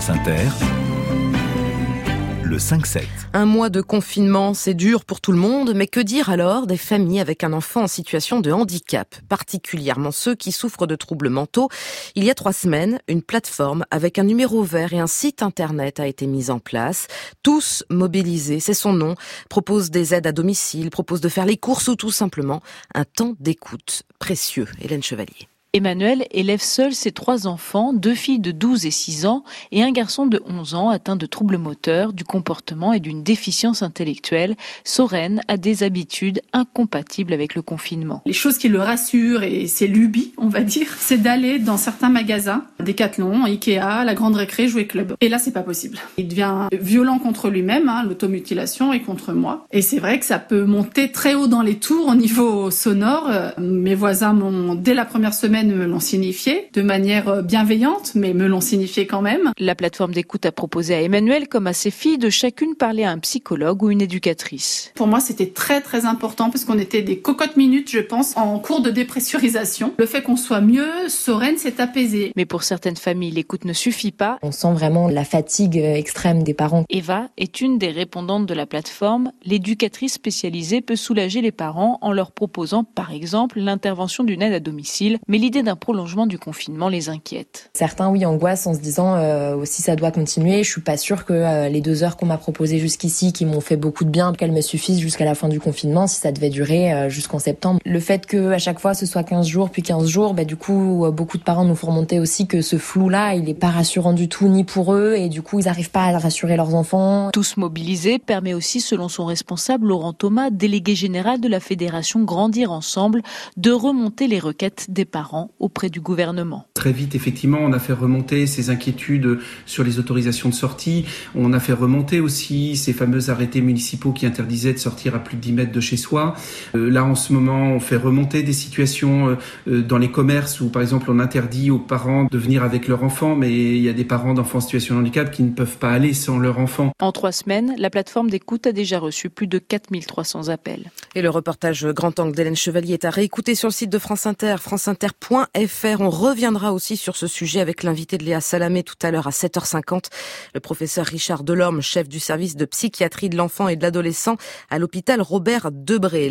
France Inter, le 5-7. Un mois de confinement, c'est dur pour tout le monde, mais que dire alors des familles avec un enfant en situation de handicap, particulièrement ceux qui souffrent de troubles mentaux? Il y a 3 semaines, une plateforme avec un numéro vert et un site internet a été mise en place. Tous mobilisés, c'est son nom, propose des aides à domicile, propose de faire les courses ou tout simplement un temps d'écoute précieux. Hélène Chevalier. Emmanuel élève seul ses 3 enfants, 2 filles de 12 et 6 ans et un garçon de 11 ans atteint de troubles moteurs, du comportement et d'une déficience intellectuelle. Sorène a des habitudes incompatibles avec le confinement. Les choses qui le rassurent et ses lubies, on va dire, c'est d'aller dans certains magasins, Decathlon, Ikea, la Grande Récré, Jouet Club. Et là, c'est pas possible. Il devient violent contre lui-même, l'automutilation, et contre moi. Et c'est vrai que ça peut monter très haut dans les tours au niveau sonore. Mes voisins dès la première semaine, me l'ont signifié, de manière bienveillante, mais me l'ont signifié quand même. La plateforme d'écoute a proposé à Emmanuel, comme à ses filles, de chacune parler à un psychologue ou une éducatrice. Pour moi, c'était très très important parce qu'on était des cocottes minutes, je pense, en cours de dépressurisation. Le fait qu'on soit mieux, Sorène s'est apaisée. Mais pour certaines familles, l'écoute ne suffit pas. On sent vraiment la fatigue extrême des parents. Eva est une des répondantes de la plateforme. L'éducatrice spécialisée peut soulager les parents en leur proposant, par exemple, l'intervention d'une aide à domicile. Mais l'idée d'un prolongement du confinement les inquiète. Certains, angoissent en se disant si ça doit continuer, je suis pas sûre que les 2 heures qu'on m'a proposées jusqu'ici, qui m'ont fait beaucoup de bien, qu'elles me suffisent jusqu'à la fin du confinement, si ça devait durer jusqu'en septembre. Le fait que à chaque fois ce soit 15 jours puis 15 jours, du coup beaucoup de parents nous font remonter aussi que ce flou-là, il est pas rassurant du tout ni pour eux et du coup ils arrivent pas à rassurer leurs enfants. Tous mobilisés permet aussi, selon son responsable Laurent Thomas, délégué général de la fédération Grandir Ensemble, de remonter les requêtes des parents auprès du gouvernement. Très vite, effectivement, on a fait remonter ces inquiétudes sur les autorisations de sortie. On a fait remonter aussi ces fameux arrêtés municipaux qui interdisaient de sortir à plus de 10 mètres de chez soi. Là, en ce moment, on fait remonter des situations dans les commerces où, par exemple, on interdit aux parents de venir avec leur enfant, mais il y a des parents d'enfants en situation de handicap qui ne peuvent pas aller sans leur enfant. En 3 semaines, la plateforme d'écoute a déjà reçu plus de 4300 appels. Et le reportage Grand Angle d'Hélène Chevalier est à réécouter sur le site de France Inter, franceinter.fr. On reviendra aussi sur ce sujet avec l'invité de Léa Salamé tout à l'heure à 7h50. Le professeur Richard Delorme, chef du service de psychiatrie de l'enfant et de l'adolescent à l'hôpital Robert Debré.